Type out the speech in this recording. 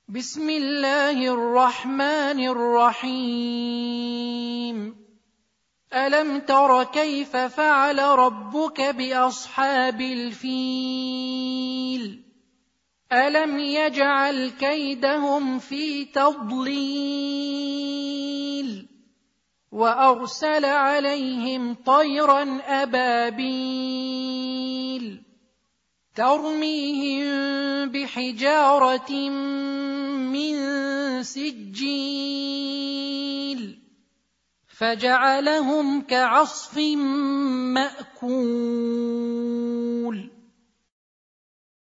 بسم الله الرحمن الرحيم ألم تر كيف فعل ربك بأصحاب الفيل ألم يجعل كيدهم في تضليل وأرسل عليهم طيرا أبابيل ترميهم بحجارة من سجيل فجعلهم كعصف مأكول.